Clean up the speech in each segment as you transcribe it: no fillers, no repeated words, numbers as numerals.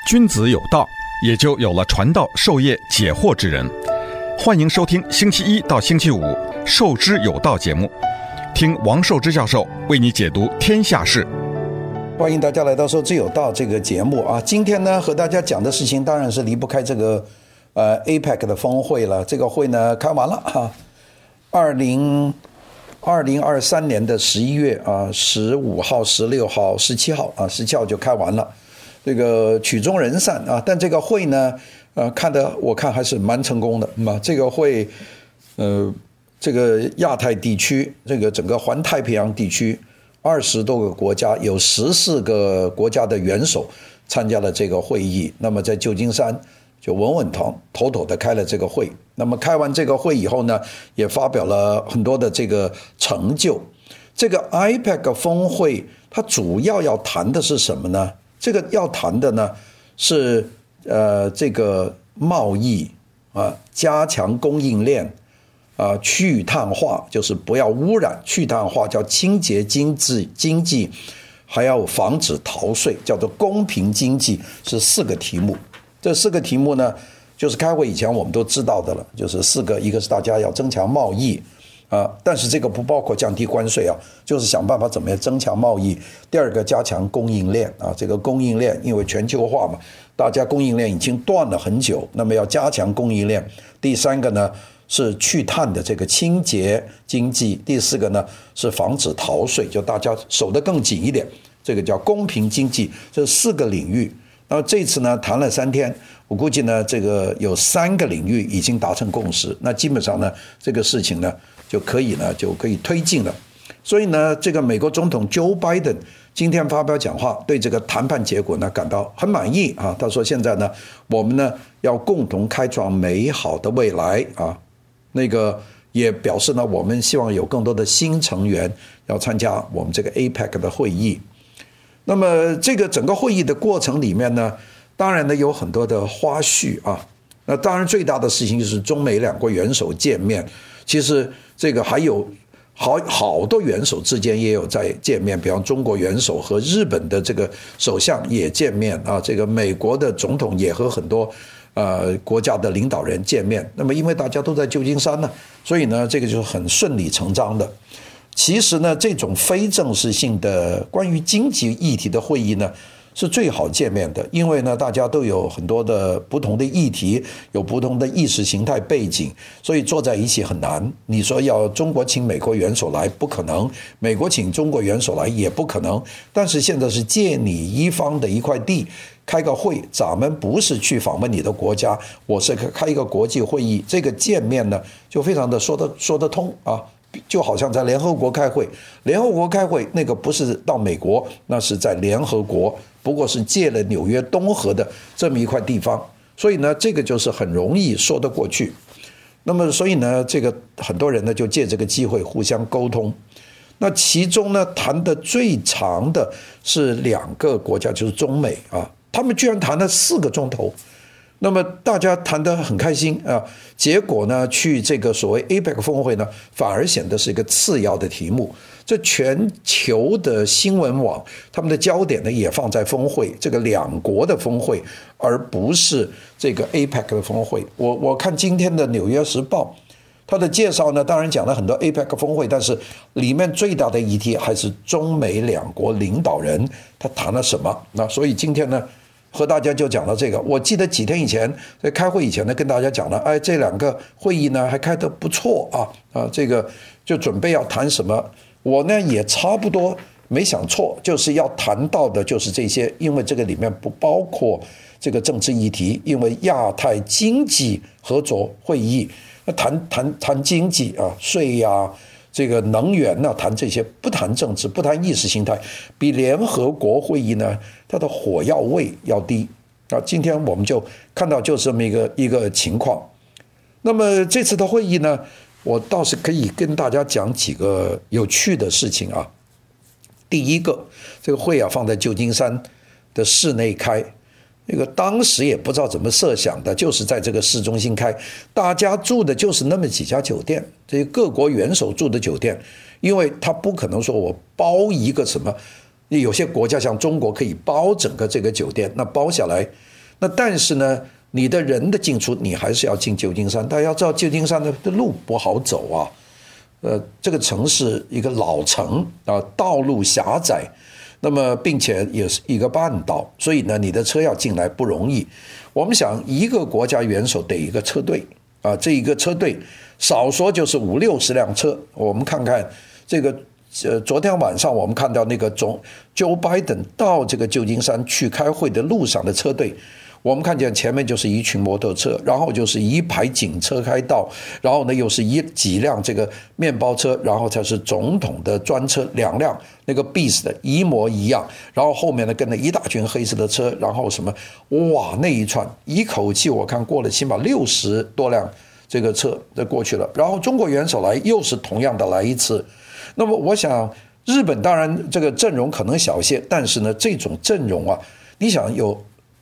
君子有道，也就有了传道授业解惑之人。欢迎收听星期一到星期五《授之有道》节目，听王寿之教授为你解读天下事。 欢迎大家来到《授之有道》这个节目啊！今天呢，和大家讲的事情当然是离不开这个APEC 的峰会了。这个会呢开完了哈，2023年的11月啊，15号、16号、17号啊，17号就开完了。这个曲终人散啊，但这个会呢，我看还是蛮成功的嘛。这个会，这个亚太地区，这个整个环太平洋地区20多个国家，有14个国家的元首参加了这个会议。那么在旧金山就稳稳妥妥的开了这个会。那么开完这个会以后呢，也发表了很多的这个成就。这个 APEC 峰会它主要谈的是什么呢？这个要谈的呢是这个贸易啊，加强供应链啊，去碳化就是不要污染，去碳化叫清洁经济，还要防止逃税，叫做公平经济，是4个题目。这4个题目呢，就是开会以前我们都知道的了，就是4个，一个是大家要增强贸易。但是这个不包括降低关税啊，就是想办法怎么样增强贸易。第二个，加强供应链啊，这个供应链因为全球化嘛，大家供应链已经断了很久，那么要加强供应链。第3个呢是去碳的这个清洁经济，第4个呢是防止逃税，就大家守得更紧一点，这个叫公平经济。这4个领域。那么这次呢谈了3天，我估计呢这个有3个领域已经达成共识，那基本上呢这个事情呢就可以推进了。所以呢，这个美国总统 Joe Biden 今天发表讲话，对这个谈判结果呢感到很满意啊。他说现在呢，我们呢要共同开创美好的未来啊。那个也表示呢，我们希望有更多的新成员要参加我们这个 APEC 的会议。那么这个整个会议的过程里面呢，当然呢有很多的花絮啊。那当然最大的事情就是中美2国元首见面。其实这个还有好多元首之间也有在见面，比方中国元首和日本的这个首相也见面啊，这个美国的总统也和很多国家的领导人见面。那么因为大家都在旧金山呢，所以呢这个就是很顺理成章的。其实呢这种非正式性的关于经济议题的会议呢是最好见面的，因为呢大家都有很多的不同的议题，有不同的意识形态背景，所以坐在一起很难。你说要中国请美国元首来不可能，美国请中国元首来也不可能。但是现在是借你一方的一块地开个会，咱们不是去访问你的国家，我是开一个国际会议，这个见面呢就非常的说得通啊。就好像在联合国开会，那个不是到美国，那是在联合国，不过是借了纽约东河的这么一块地方，所以呢这个就是很容易说得过去。那么所以呢这个很多人呢就借这个机会互相沟通。那其中呢谈的最长的是2个国家，就是中美啊，他们居然谈了4个钟头。那么大家谈得很开心啊，结果呢，去这个所谓 APEC 峰会呢，反而显得是一个次要的题目。这全球的新闻网，他们的焦点呢也放在峰会，这个2国的峰会，而不是这个 APEC 的峰会。我看今天的《纽约时报》，它的介绍呢，当然讲了很多 APEC 峰会，但是里面最大的议题还是中美2国领导人他谈了什么。那所以今天呢，和大家就讲到这个。我记得几天以前在开会以前呢，跟大家讲了，这2个会议呢还开得不错啊，这个就准备要谈什么，我呢也差不多没想错，就是要谈到的就是这些，因为这个里面不包括这个政治议题，因为亚太经济合作会议谈经济啊，税呀，这个能源呢，谈这些，不谈政治，不谈意识形态，比联合国会议呢它的火药味要低啊。今天我们就看到就是这么一个情况。那么这次的会议呢，我倒是可以跟大家讲几个有趣的事情啊。第一个，这个会啊放在旧金山的室内开，那个当时也不知道怎么设想的，就是在这个市中心开，大家住的就是那么几家酒店，这些各国元首住的酒店，因为他不可能说我包一个什么，有些国家像中国可以包整个这个酒店，那包下来那但是呢，你的人的进出，你还是要进旧金山。大家要知道，旧金山的路不好走啊。这个城市一个老城啊，道路狭窄，那么并且也是一个半岛，所以呢，你的车要进来不容易。我们想，一个国家元首得一个车队啊，这一个车队少说就是50-60辆车。我们看看这个。昨天晚上我们看到那个Joe Biden 到这个旧金山去开会的路上的车队，我们看见前面就是一群摩托车，然后就是一排警车开道，然后呢又是几辆这个面包车，然后才是总统的专车2辆，那个 Beast 的一模一样，然后后面呢跟了一大群黑色的车，然后什么哇那一串一口气我看过了起码60多辆这个车就过去了，然后中国元首来又是同样的来一次。那么我想日本当然这个阵容可能小些，但是呢这种阵容啊，你想有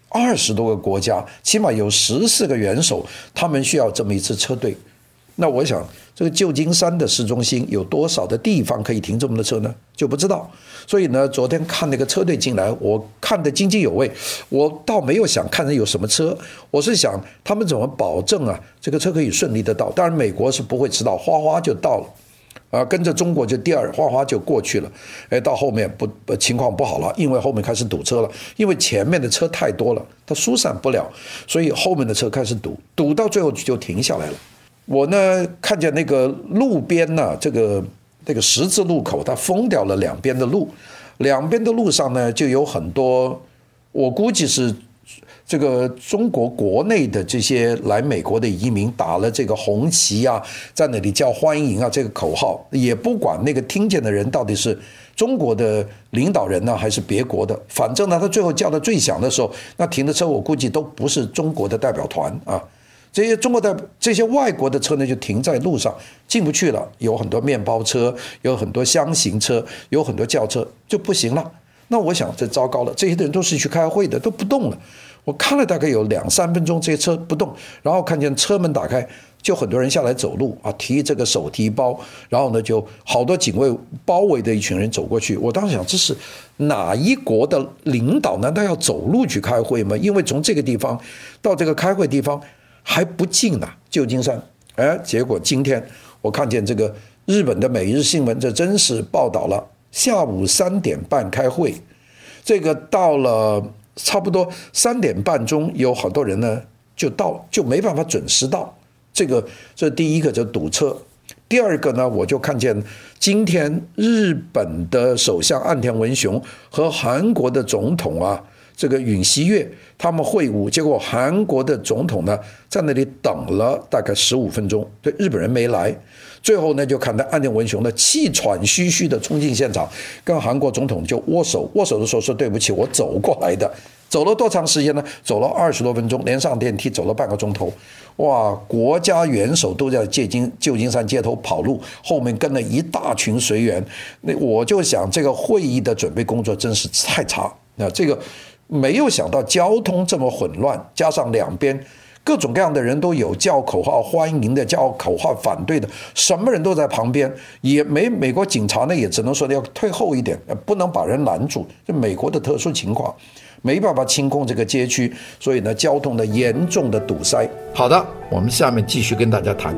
20多个国家，起码有14个元首，他们需要这么一支车队。那我想这个旧金山的市中心有多少的地方可以停这么多车呢？就不知道。所以呢昨天看那个车队进来，我看得津津有味，我倒没有想看人有什么车，我是想他们怎么保证啊这个车可以顺利的到。当然美国是不会迟到，哗哗就到了跟着中国就第二哗哗就过去了，到后面情况不好了，因为后面开始堵车了，因为前面的车太多了，它疏散不了，所以后面的车开始堵到最后就停下来了。我呢看见那个路边呢，这个十字路口，它封掉了两边的路，两边的路上呢就有很多，我估计是这个中国国内的这些来美国的移民打了这个红旗啊，在那里叫欢迎啊这个口号，也不管那个听见的人到底是中国的领导人呢还是别国的，反正呢他最后叫的最响的时候，那停的车我估计都不是中国的代表团啊，这些外国的车呢就停在路上进不去了，有很多面包车，有很多箱型车，有很多轿车就不行了。那我想这糟糕了，这些人都是去开会的，都不动了。我看了大概有2-3分钟，这些车不动，然后看见车门打开，就很多人下来走路啊，提这个手提包，然后呢就好多警卫包围的一群人走过去。我当时想，这是哪一国的领导？难道要走路去开会吗？因为从这个地方到这个开会地方还不近呢，旧金山。结果今天我看见这个日本的每日新闻，这真是报道了，下午3点半开会，这个到了差不多3点半钟，有好多人呢就没办法准时到。这第一个就堵车，第二个呢，我就看见今天日本的首相岸田文雄和韩国的总统啊，这个尹锡悦他们会晤，结果韩国的总统呢在那里等了大概15分钟，对，日本人没来。最后呢，就看到岸田文雄呢气喘吁吁的冲进现场，跟韩国总统就握手的时候说对不起，我走过来的。走了多长时间呢？走了20多分钟，连上电梯走了半个钟头。哇，国家元首都在旧金山街头跑路，后面跟了一大群随员。那我就想，这个会议的准备工作真是太差。那这个没有想到交通这么混乱，加上两边各种各样的人都有，叫口号欢迎的，叫口号反对的，什么人都在旁边。也美国警察呢也只能说要退后一点，不能把人拦住，这美国的特殊情况没办法清空这个街区，所以呢交通的严重的堵塞。好的，我们下面继续跟大家谈。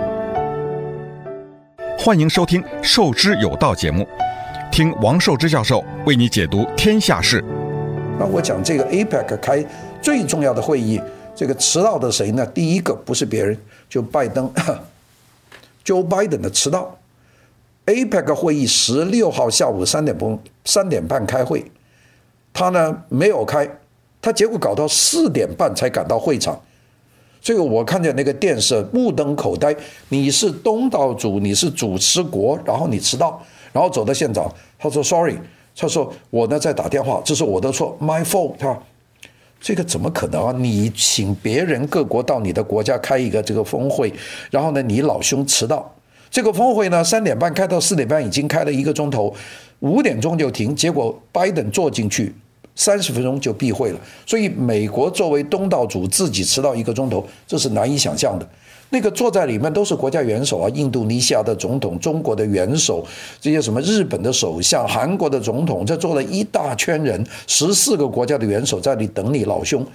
欢迎收听授之有道节目，听王寿之教授为你解读天下事。 那我讲这个 APEC 开最重要的会议，这个迟到的谁呢？第一个不是别人，就拜登Joe Biden 的迟到。APEC 会议16号下午3点半开会，他呢没有开，他结果搞到4点半才赶到会场。这个我看见那个电视目瞪口呆，你是东道主，你是主持国，然后你迟到，然后走到现场，他说 sorry， 他说我呢在打电话，这是我的错 ，my fault。这个怎么可能啊？你请别人各国到你的国家开一个这个峰会，然后呢你老兄迟到，这个峰会呢3点半开到4点半，已经开了1个钟头，5点钟就停，结果拜登坐进去30分钟就闭会了。所以美国作为东道主自己迟到1个钟头，这是难以想象的。那个坐在里面都是国家元首啊，印度尼西亚的总统，中国的元首，这些什么日本的首相，韩国的总统，这坐了一大圈人，14个国家的元首在那里等你老兄。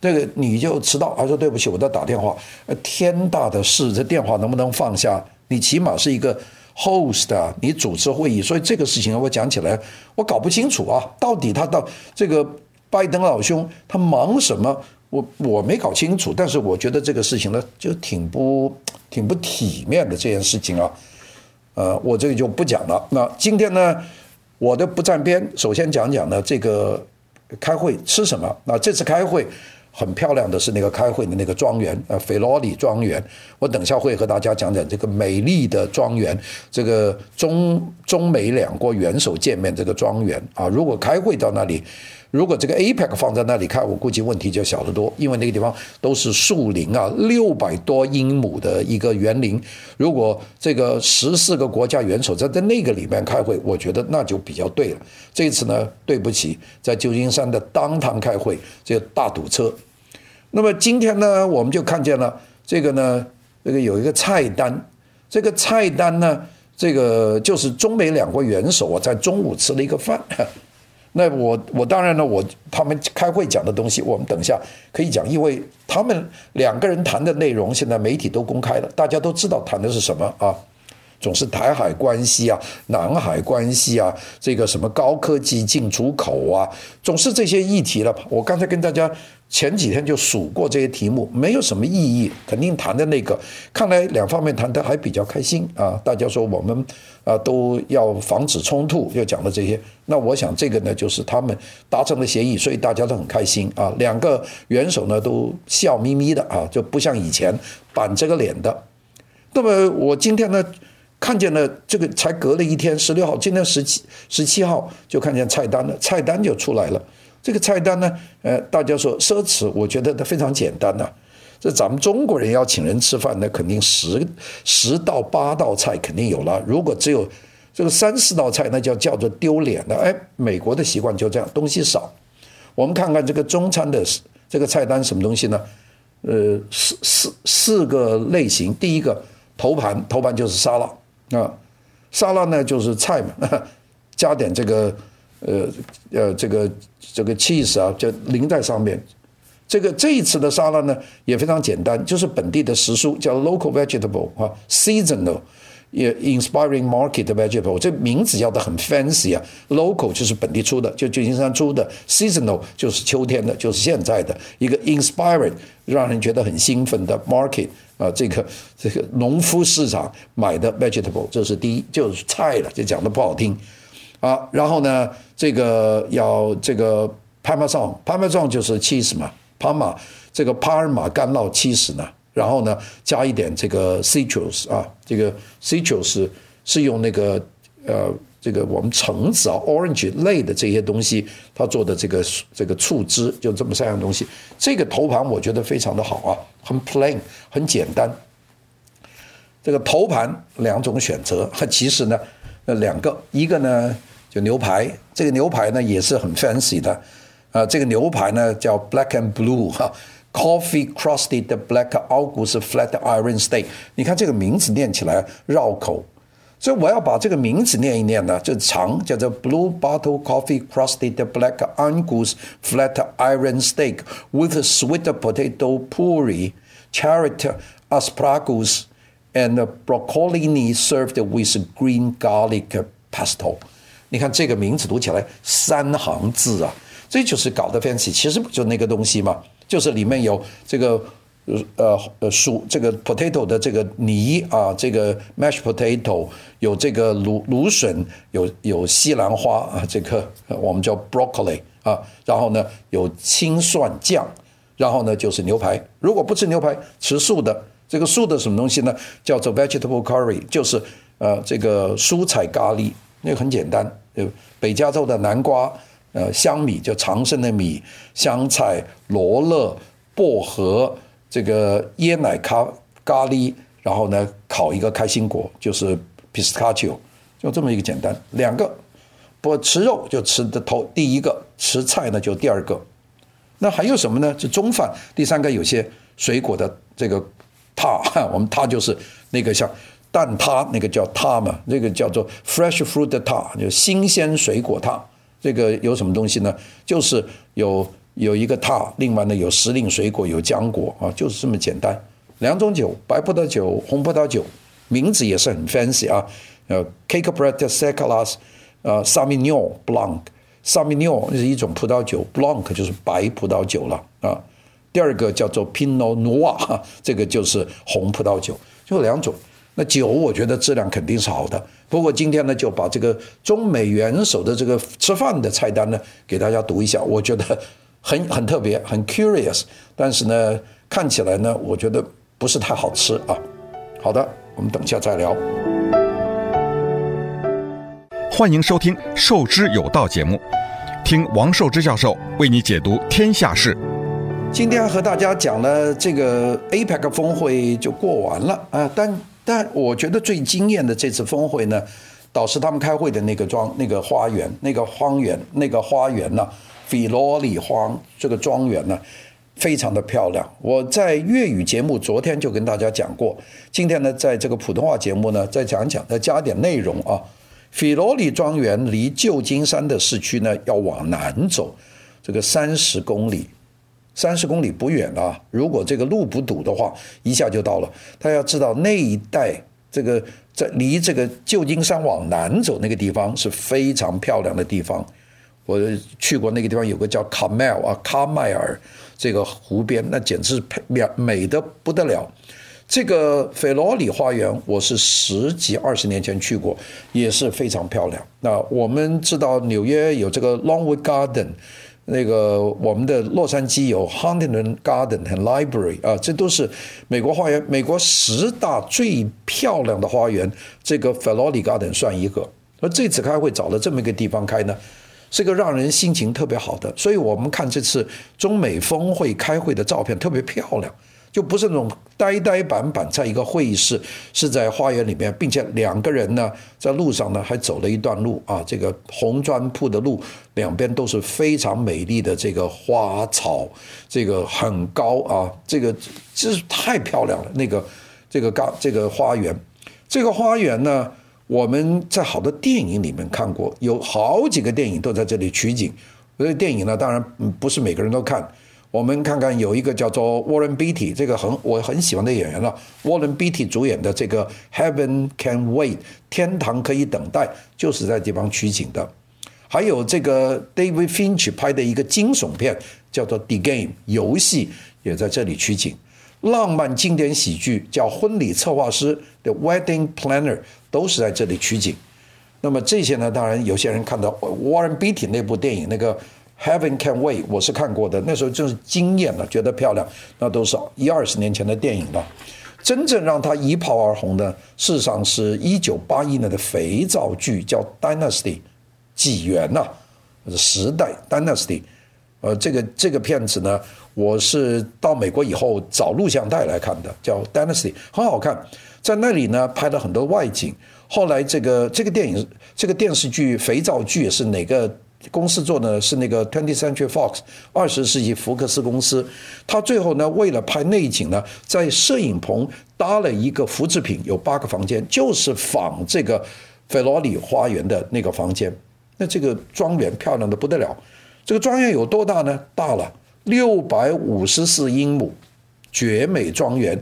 这个你就迟到，他说对不起，我在打电话。天大的事，这电话能不能放下？你起码是一个 host 啊，你主持会议，所以这个事情我讲起来，我搞不清楚啊，到底他到这个拜登老兄他忙什么？我没搞清楚，但是我觉得这个事情呢，就挺不体面的这件事情啊。我这个就不讲了。那今天呢，我的不站边，首先讲讲呢这个开会吃什么。那这次开会很漂亮的是那个开会的那个庄园，菲罗里庄园。我等下会和大家讲讲这个美丽的庄园，这个中美两国元首见面这个庄园啊。如果开会到那里，如果这个 APEC 放在那里开，我估计问题就小得多，因为那个地方都是树林啊，600多英亩的一个园林。如果这个14个国家元首在那个里面开会，我觉得那就比较对了。这次呢，对不起，在旧金山的当堂开会，这个大堵车。那么今天呢，我们就看见了这个呢，这个有一个菜单，这个菜单呢，这个就是中美两国元首在中午吃了一个饭。那我当然呢，他们开会讲的东西，我们等一下可以讲，因为他们两个人谈的内容，现在媒体都公开了，大家都知道谈的是什么啊。总是台海关系啊，南海关系啊，这个什么高科技进出口啊，总是这些议题了。我刚才跟大家前几天就数过这些题目，没有什么意义，肯定谈的那个，看来两方面谈的还比较开心啊。大家说我们都要防止冲突，就讲了这些。那我想这个呢，就是他们达成了协议，所以大家都很开心啊。两个元首呢都笑眯眯的啊，就不像以前板着个脸的。那么我今天呢，看见了这个才隔了一天，16号，今天17号就看见菜单了，菜单就出来了。这个菜单呢，大家说奢侈，我觉得它非常简单呐。这咱们中国人要请人吃饭，那肯定10到8道菜肯定有了。如果只有这个3、4道菜，那叫做丢脸了。美国的习惯就这样，东西少。我们看看这个中餐的这个菜单什么东西呢？四个类型。第一个头盘就是沙拉。沙拉呢就是菜嘛，加点这个这个 cheese 啊，就淋在上面。这一次的沙拉呢也非常简单，就是本地的时蔬，叫 local vegetable 啊 ，seasonal 也 inspiring market vegetable， 这名字叫的很 fancy 啊。local 就是本地出的，就旧金山出的 ，seasonal 就是秋天的，就是现在的一个 inspiring 让人觉得很兴奋的 market。这个农夫市场买的 vegetable， 这是第一，就是菜了，就讲的不好听啊。然后呢，这个要这个 parmesan 就是 cheese 嘛，这个帕尔马干酪70呢，然后呢加一点这个 citrus 啊，这个 citrus 是用那个这个我们橙子啊 orange 类的这些东西，它做的这个醋汁，就这么3样东西。这个头盘我觉得非常的好啊，很 plain， 很简单。这个头盘2种选择，其实呢2个，一个呢就牛排，这个牛排呢也是很 fancy 的，这个牛排呢叫 black and blue 哈。Coffee crusted black Angus flat iron steak， 你看这个名字念起来绕口。所以我要把这个名字念一念呢，就长，叫做 Blue Bottle Coffee Crusted Black Angus Flat Iron Steak with sweet potato puree, carrot, asparagus, and broccolini served with green garlic pesto。你看这个名字读起来3行字啊，这就是搞得 fancy， 其实不就那个东西嘛，就是里面有这个。这个 potato 的这个泥啊，这个 mashed potato 有这个芦笋，有西兰花啊，这个我们叫 broccoli 啊，然后呢有青蒜酱，然后呢就是牛排。如果不吃牛排，吃素的，这个素的什么东西呢？叫做 vegetable curry， 就是这个蔬菜咖喱，那个很简单，北加州的南瓜，香米就长生的米，香菜、罗勒、薄荷。这个椰奶咖喱，然后呢烤一个开心果，就是 pistachio， 就这么一个简单。2个，不吃肉就吃的第一个，吃菜呢就第2个。那还有什么呢？就中饭。第3个有些水果的这个塔，我们塔就是那个像蛋挞，那个叫塔嘛，那个叫做 fresh fruit 塔，就新鲜水果塔。这个有什么东西呢？就是有有一个塔，另外呢有时令水果，有浆果啊，就是这么简单。2种酒，白葡萄酒、红葡萄酒，名字也是很 fancy 啊。Cabernet Sauvignon Sauvignon Blanc。Sauvignon 是一种葡萄酒 ，Blanc 就是白葡萄酒了啊。第二个叫做 Pinot Noir， 这个就是红葡萄酒，就2种。那酒我觉得质量肯定是好的。不过今天呢，就把这个中美元首的这个吃饭的菜单呢，给大家读一下。我觉得很特别，很 curious， 但是呢，看起来呢，我觉得不是太好吃啊。好的，我们等一下再聊。 欢迎收听《授之有道》节目，听王寿之教授为你解读天下事。 今天和大家讲了这个 APEC 峰会就过完了啊，但我觉得最惊艳的这次峰会呢，倒是他们开会的那个花园呢，菲罗里荒这个庄园呢，非常的漂亮。我在粤语节目昨天就跟大家讲过，今天呢，在这个普通话节目呢，再讲讲，再加点内容啊。菲罗里庄园离旧金山的市区呢，要往南走，这个30公里。30公里不远啊，如果这个路不堵的话，一下就到了。他要知道那一带这个在离这个旧金山往南走那个地方是非常漂亮的地方。我去过那个地方，有个叫卡迈尔这个湖边，那简直是美得不得了。这个菲罗里花园，我是10几20年前去过，也是非常漂亮。那我们知道纽约有这个 Longwood Garden。那个我们的洛杉矶有 Huntington Garden 和 Library 啊，这都是美国花园，美国10大最漂亮的花园，这个 Filoli Garden 算一个。而这次开会找了这么一个地方开呢，是个让人心情特别好的。所以我们看这次中美峰会开会的照片特别漂亮，就不是那种呆板在一个会议室，是在花园里面，并且2个人呢在路上呢还走了一段路啊，这个红砖铺的路两边都是非常美丽的这个花草，这个很高啊，这个就是太漂亮了。这个花园，这个花园呢，我们在好多电影里面看过，有好几个电影都在这里取景。所以电影呢，当然不是每个人都看。我们看看有一个叫做 Warren Beatty， 这个我很喜欢的演员了。Warren Beatty 主演的这个 Heaven Can Wait， 天堂可以等待，就是在地方取景的。还有这个 David Fincher 拍的一个惊悚片叫做 The Game 游戏，也在这里取景。浪漫经典喜剧叫婚礼策划师的 Wedding Planner 都是在这里取景。那么这些呢，当然有些人看到 Warren Beatty 那部电影那个Heaven Can Wait 我是看过的，那时候真是惊艳了，觉得漂亮，那都是20年前的电影了。真正让他一炮而红的，事实上是1981年的肥皂剧叫 Dynasty 纪元呐，时代 Dynasty。这个片子呢，我是到美国以后找录像带来看的，叫 Dynasty， 很好看。在那里呢拍了很多外景。后来这个电影这个电视剧肥皂剧也是哪个公司做呢？是那个 20th Century Fox 20世纪福克斯公司。他最后呢，为了拍内景呢，在摄影棚搭了一个复制品，有8个房间，就是仿这个菲罗里花园的那个房间。那这个庄园漂亮的不得了。这个庄园有多大呢？大了654英亩，绝美庄园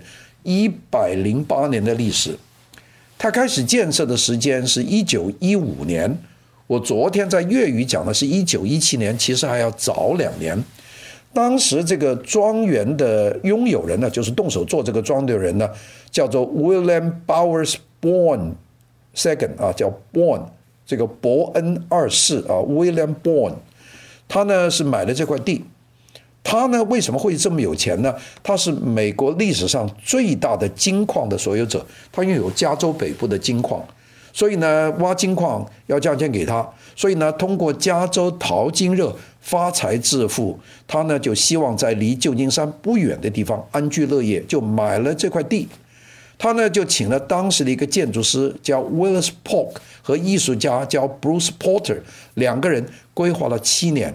，108年的历史。它开始建设的时间是1915年。我昨天在粤语讲的是1917年，其实还要早2年。当时这个庄园的拥有人呢，就是动手做这个庄的人呢，叫做 William Bowers Bourne II 啊，叫 Bourne， 这个伯恩2世啊 ，William Bourne， 他呢是买了这块地。他呢为什么会这么有钱呢？他是美国历史上最大的金矿的所有者，他拥有加州北部的金矿。所以呢，挖金矿要交钱给他，所以呢，通过加州淘金热发财致富。他呢就希望在离旧金山不远的地方安居乐业，就买了这块地。他呢就请了当时的一个建筑师叫 Willis Polk 和艺术家叫 Bruce Porter， 2个人规划了7年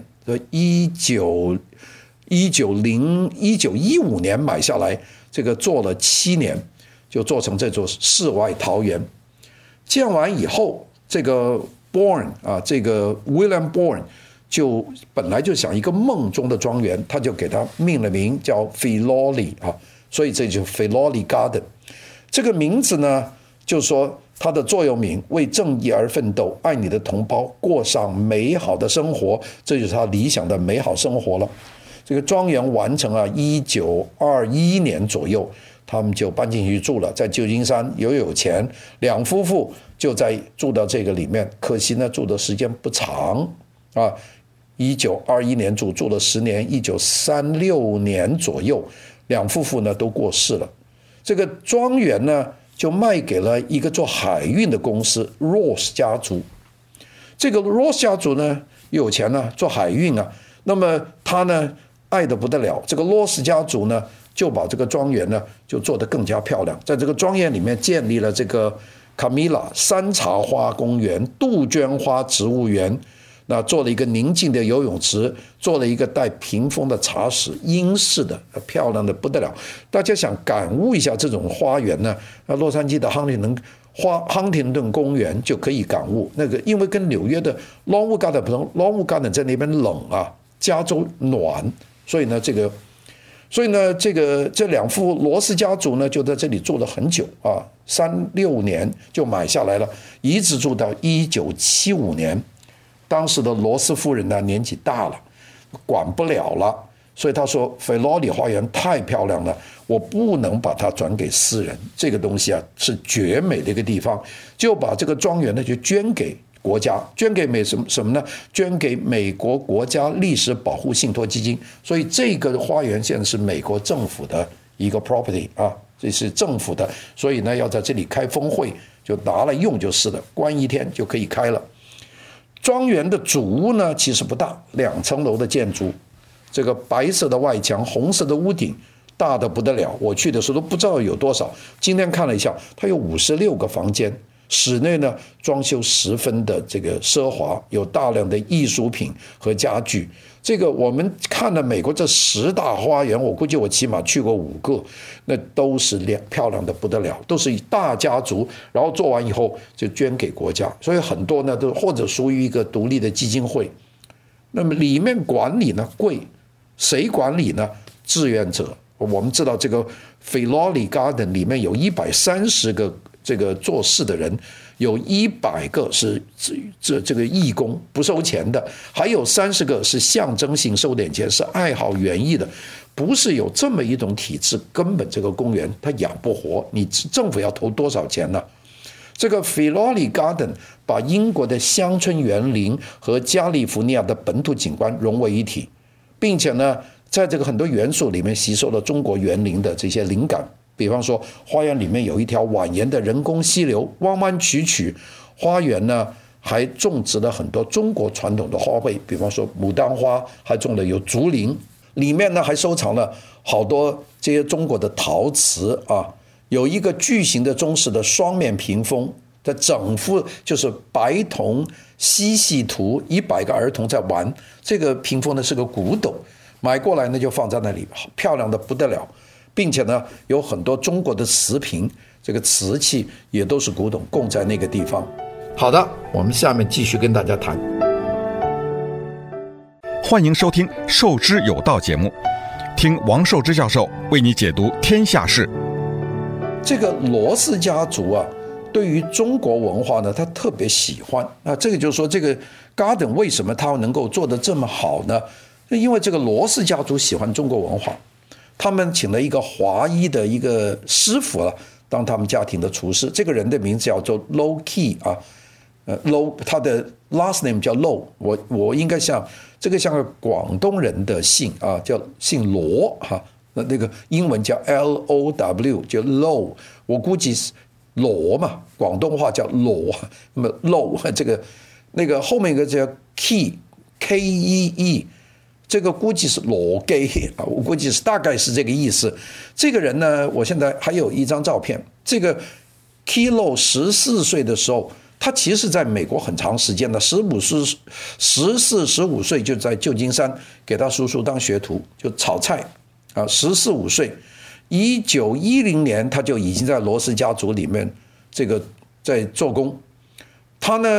，1915年买下来，这个做了7年，就做成这座世外桃源。建完以后，这个 Bourne 啊，这个 William Bourne 就本来就想一个梦中的庄园，他就给他命了名叫 Filoli 啊，所以这就是 Filoli Garden。这个名字呢，就说它的座右铭为正义而奋斗，爱你的同胞，过上美好的生活，这就是他理想的美好生活了。这个庄园完成啊，1921年左右，他们就搬进去住了，在旧金山有钱，两夫妇就在住到这个里面，可惜呢住的时间不长啊。1921年住了10年，1936年左右，两夫妇呢都过世了。这个庄园呢就卖给了一个做海运的公司 Ross 家族。这个 Ross 家族呢有钱呢，做海运啊，那么他呢爱得不得了。这个 Ross 家族呢就把这个庄园呢就做得更加漂亮，在这个庄园里面建立了这个 Camilla 山茶花公园、杜鹃花植物园，那做了一个宁静的游泳池，做了一个带屏风的茶室，英式的，漂亮的不得了。大家想感悟一下这种花园呢，洛杉矶的康廷顿公园就可以感悟那个，因为跟纽约的 Longwood Garden 不同 ，Longwood Garden 在那边冷啊，加州暖，所以呢这两夫罗斯家族呢就在这里住了很久啊，36年就买下来了，一直住到1975年。当时的罗斯夫人呢年纪大了，管不了了，所以他说菲洛里花园太漂亮了，我不能把它转给私人，这个东西啊是绝美的一个地方，就把这个庄园呢就捐给国家，捐给什么呢？捐给美国国家历史保护信托基金，所以这个花园现在是美国政府的一个 property 啊，这是政府的，所以呢要在这里开峰会，就拿来用就是了，关1天就可以开了。庄园的主屋呢其实不大，2层楼的建筑，这个白色的外墙，红色的屋顶，大的不得了。我去的时候都不知道有多少，今天看了一下，它有56个房间，室内呢装修十分的这个奢华，有大量的艺术品和家具。这个我们看了美国这10大花园，我估计我起码去过5个，那都是漂亮的不得了，都是大家族，然后做完以后就捐给国家，所以很多呢都或者属于一个独立的基金会。那么里面管理呢贵，谁管理呢？志愿者。我们知道这个 Filoli Garden 里面有130个这个做事的人，有100个是这个义工不收钱的，还有30个是象征性收点钱，是爱好园艺的。不是有这么一种体制，根本这个公园它养不活，你政府要投多少钱呢？这个 Filoli Garden 把英国的乡村园林和加利福尼亚的本土景观融为一体，并且呢在这个很多元素里面吸收了中国园林的这些灵感。比方说花园里面有一条蜿蜒的人工溪流，弯弯曲曲，花园呢还种植了很多中国传统的花卉，比方说牡丹花，还种了有竹林，里面呢还收藏了好多这些中国的陶瓷啊，有一个巨型的中式的双面屏风，它整幅就是白铜嬉戏图，100个儿童在玩，这个屏风呢是个古董，买过来呢就放在那里，漂亮的不得了，并且呢有很多中国的瓷瓶，这个瓷器也都是古董，供在那个地方。好的，我们下面继续跟大家谈。 欢迎收听《受之有道》节目，听王寿之教授为你解读天下事。 这个罗斯家族啊，对于中国文化呢，他特别喜欢啊。这个就是说，这个 Garden 为什么他能够做得这么好呢？因为这个罗斯家族喜欢中国文化，他们请了一个华裔的一个师傅了，当他们家庭的厨师。这个人的名字叫做 Low Key 啊，Low 他的 last name 叫 Low， 我应该像个广东人的姓啊，叫姓罗哈。那个英文叫 LOW， 叫 Low， 我估计是罗嘛，广东话叫罗，那么 Low 这个那个后面一个叫 KEE， 这个估计是罗 gay 啊，我估计是大概是这个意思。这个人呢，我现在还有一张照片，这个 Kilo 14岁的时候，他其实在美国很长时间了，14、15岁就在旧金山给他叔叔当学徒，就炒菜啊，14、15岁，1910年他就已经在罗斯家族里面这个在做工。他呢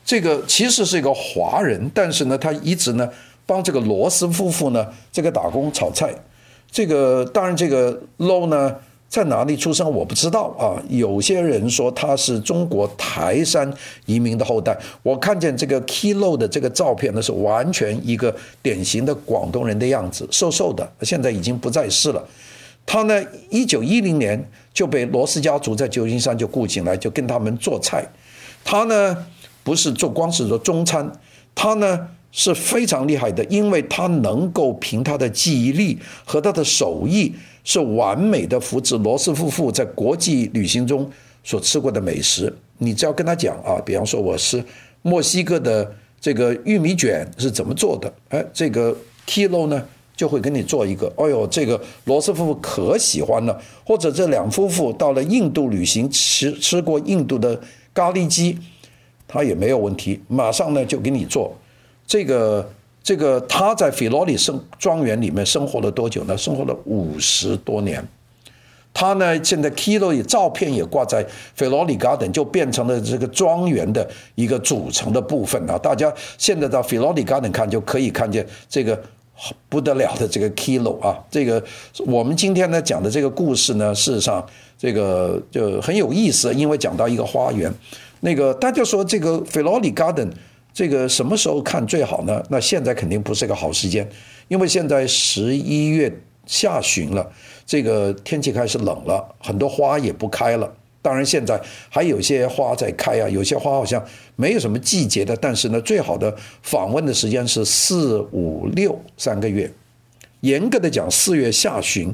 这个其实是一个华人，但是呢，他一直呢帮这个罗斯夫妇呢这个打工炒菜。这个当然，这个 Low 呢在哪里出生我不知道啊。有些人说他是中国台山移民的后代。我看见这个 Key Low 的这个照片呢，是完全一个典型的广东人的样子，瘦瘦的，现在已经不在世了。他呢，1910年就被罗斯家族在旧金山就雇进来，就跟他们做菜。他呢不是光是做中餐，他呢是非常厉害的，因为他能够凭他的记忆力和他的手艺，是完美的复制罗斯夫妇在国际旅行中所吃过的美食。你只要跟他讲啊，比方说我是墨西哥的这个玉米卷是怎么做的，这个 Kilo 呢就会给你做一个。哎呦，这个罗斯夫妇可喜欢了。或者这两夫妇到了印度旅行，吃过印度的咖喱鸡，他也没有问题，马上呢就给你做。这个他在菲罗里庄园里面生活了多久呢？生活了50多年。他呢现在 Kilo 照片也挂在菲罗里 Garden， 就变成了这个庄园的一个组成的部分啊。大家现在到菲罗里 Garden 看就可以看见这个不得了的这个 Kilo 啊。这个我们今天呢讲的这个故事呢，事实上这个就很有意思，因为讲到一个花园。那个大家说这个菲罗里 Garden。这个什么时候看最好呢？那现在肯定不是个好时间，因为现在11月下旬了，这个天气开始冷了，很多花也不开了。当然现在还有些花在开啊，有些花好像没有什么季节的，但是呢，最好的访问的时间是4、5、6 3个月。严格的讲，4月下旬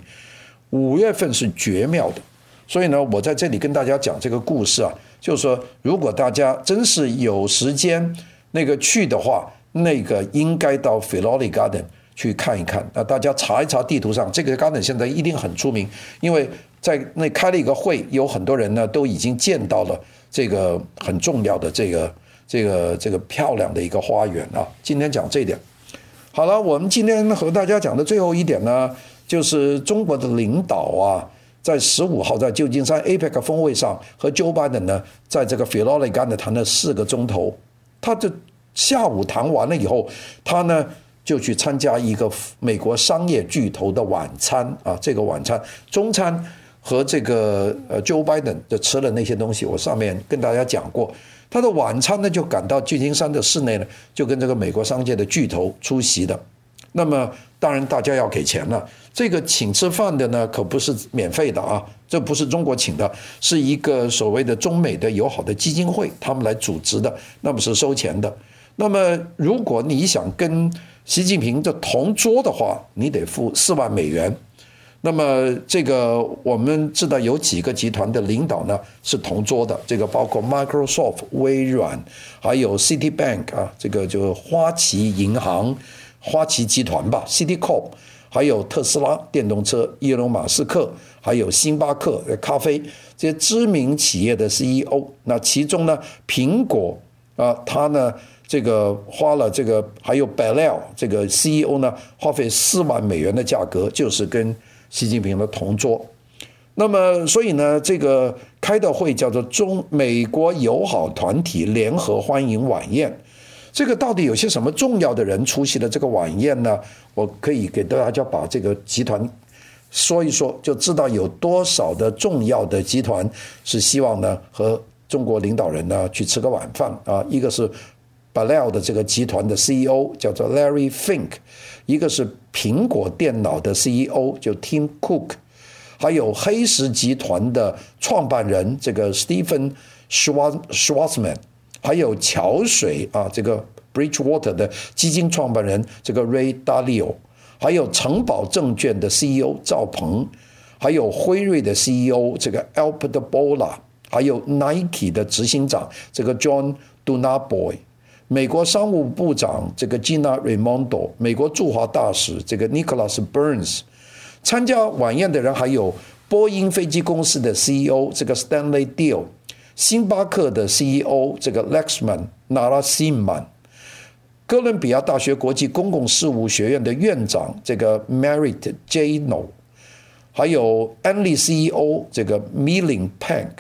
，5月份是绝妙的。所以呢，我在这里跟大家讲这个故事啊，就是说，如果大家真是有时间那个去的话，那个应该到 Filoli Garden 去看一看。那大家查一查地图上，这个 Garden 现在一定很出名，因为在那开了一个会，有很多人呢都已经见到了这个很重要的这个漂亮的一个花园啊。今天讲这一点。好了，我们今天和大家讲的最后一点呢，就是中国的领导啊，在15号在旧金山 APEC 峰会上和 Joe Biden 呢，在这个 Filoli Garden 谈了4个钟头。他就下午谈完了以后，他呢就去参加一个美国商业巨头的晚餐啊。这个晚餐中餐和这个Joe Biden 就吃了那些东西，我上面跟大家讲过。他的晚餐呢就赶到旧金山的市内呢，就跟这个美国商界的巨头出席的。那么当然大家要给钱了，这个请吃饭的呢可不是免费的啊，这不是中国请的，是一个所谓的中美的友好的基金会他们来组织的，那么是收钱的。那么如果你想跟习近平的同桌的话，你得付4万美元。那么这个我们知道有几个集团的领导呢是同桌的，这个包括 Microsoft 微软，还有 Citibank 啊，这个就花旗银行花旗集团吧 Citicorp， 还有特斯拉电动车伊隆马斯克，还有星巴克咖啡，这些知名企业的 CEO。 那其中呢苹果啊，他呢这个花了这个，还有 Bell 这个 CEO 呢花费4万美元的价格，就是跟习近平的同桌。那么所以呢，这个开的会叫做美国友好团体联合欢迎晚宴。这个到底有些什么重要的人出席了这个晚宴呢？我可以给大家把这个集团说一说，就知道有多少的重要的集团是希望呢和中国领导人呢去吃个晚饭啊。一个是 Bell 的这个集团的 CEO 叫做 Larry Fink， 一个是苹果电脑的 CEO 就 Tim Cook， 还有黑石集团的创办人这个 Stephen Schwarzman，还有桥水啊，这个 Bridgewater 的基金创办人这个 Ray Dalio， 还有城堡证券的 CEO 赵鹏，还有辉瑞的 CEO 这个 Albert Bourla， 还有 Nike 的执行长这个 John Donaboy， 美国商务部长这个 Gina Raimondo， 美国驻华大使这个 Nicholas Burns。 参加晚宴的人还有波音飞机公司的 CEO 这个 Stanley Deal，星巴克的 CEO 这个 Laxman Narasimhan， 哥伦比亚大学国际公共事务学院的院长这个 Merit Jano， 还有安利 CEO 这个 Milling Pank，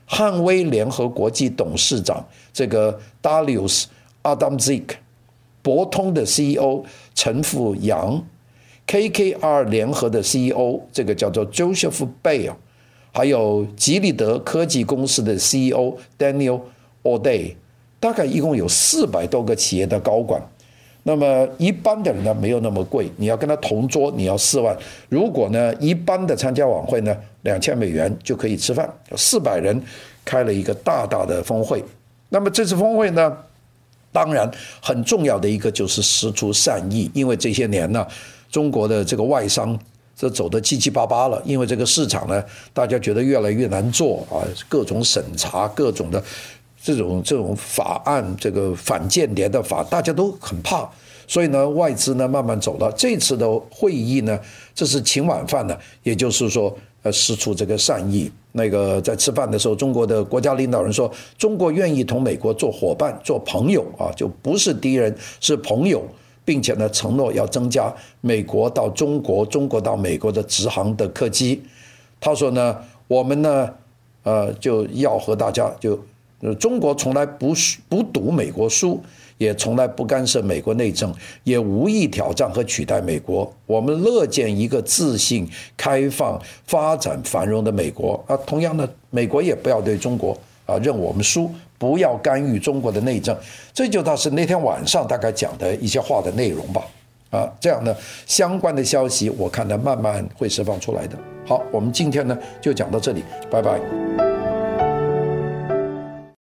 汉威联合国际董事长这个 Darius Adamczyk， 博通的 CEO 陈富阳， KKR 联合的 CEO 这个叫做 Joseph Bale， 还有吉利德科技公司的 CEO Daniel O'Day， 大概一共有400多个企业的高管。那么一般的人呢没有那么贵，你要跟他同桌你要4万，如果呢一般的参加晚会呢$2000就可以吃饭，400人开了一个大大的峰会。那么这次峰会呢，当然很重要的一个就是释出善意，因为这些年呢中国的这个外商这走得七七八八了，因为这个市场呢大家觉得越来越难做啊，各种审查，各种的这种法案，这个反间谍的法，大家都很怕，所以呢，外资呢慢慢走了。这次的会议呢，这是请晚饭呢，也就是说，释出这个善意。那个在吃饭的时候，中国的国家领导人说，中国愿意同美国做伙伴、做朋友啊，就不是敌人，是朋友，并且呢，承诺要增加美国到中国、中国到美国的直航的客机。他说呢，我们呢，就要和大家中国从来不赌美国输，也从来不干涉美国内政，也无意挑战和取代美国。我们乐见一个自信、开放、发展繁荣的美国啊。同样的，美国也不要对中国认我们输，不要干预中国的内政。这就倒是那天晚上大概讲的一些话的内容吧。这样呢，相关的消息我看呢慢慢会释放出来的。好，我们今天呢就讲到这里，拜拜。